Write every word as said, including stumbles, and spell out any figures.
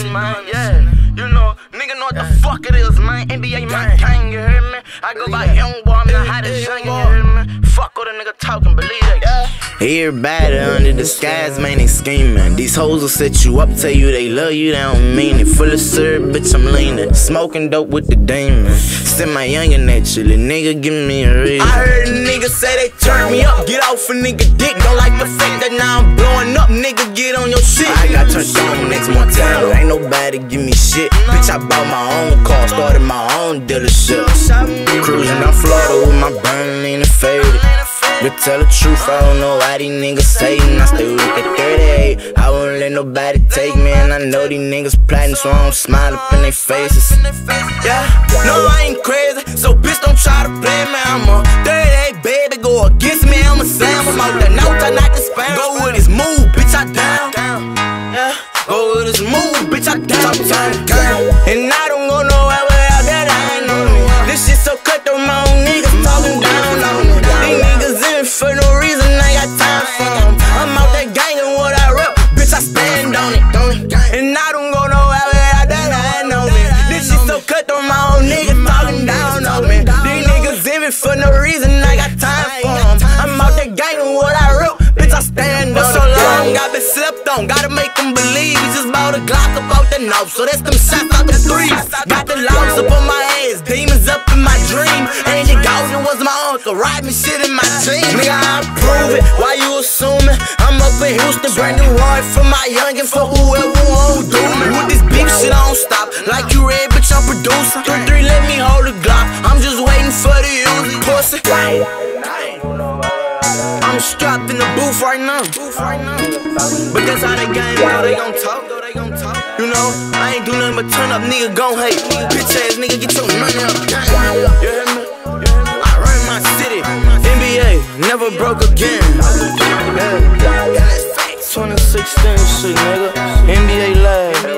man. Yeah, you know, nigga know what the fuck it is, man. N B A, my gang, you hear me? I go by young boy, I'm the hottest young, you hear me? Fuck what a nigga talking, believe it. Everybody under the skies, man, they scheming. These hoes will set you up, tell you they love you, they don't mean it. Full of syrup, bitch, I'm leaning. Smoking dope with the demon. Send my youngin' naturally, nigga, give me a reason. I heard a nigga say they turn me up. Get off a nigga dick, don't like the fact that now I'm blowing up. Nigga, get on your shit. I got turned on next Montana. Ain't nobody give me shit. Bitch, I bought my own car, started my own dealership. Cruising down Florida with my burn lean and faded. To tell the truth, I don't know why these niggas saying I stay with the thirty-eight. I won't let nobody take me, and I know these niggas plotting, so I don't smile up in their faces. Yeah, no, I ain't crazy, so bitch don't try to play me. I'm a thirty-eight, baby, go against me, I'm a slam. I'm out there, now I not the spam. Go with his move, bitch, I down. Yeah, go with his move, bitch, I down. And I don't go nowhere without that, I ain't know me. This shit so cutthroat, my own niggas talking down on me. These niggas in it for no reason, I got time for them. I'm out there gangin' what I rep, bitch, I stand on it. And I don't go nowhere without that, I know me. This shit so cutthroat, my own niggas talking down on me. These niggas in it for no reason, I got time for them. I'm out there gangin' what I rep, bitch, I stand on it. For so long, I been slept on, gotta make them believe. We just bought a Glock about the north, so that's them shots out the threes. Got the logs up on my ass, demons up in my dream. Andy Golden was my uncle, riding shit in my team. Nigga, I prove it, why you assuming? I'm up in Houston, Brandon Roy for my youngin', for whoever won't do me. With this beef shit, I don't stop, like you read, bitch, I'm producing. Three, three, let me hold the Glock, I'm just waiting for the use pussy. I'm strapped in the booth right now, but that's how they game go, they gon' talk, you know, I ain't do nothing but turn up, nigga gon' hate. Bitch ass nigga, get your money up, you hear me? I run my city, N B A, never broke again. Yeah. twenty sixteen shit, nigga, N B A live.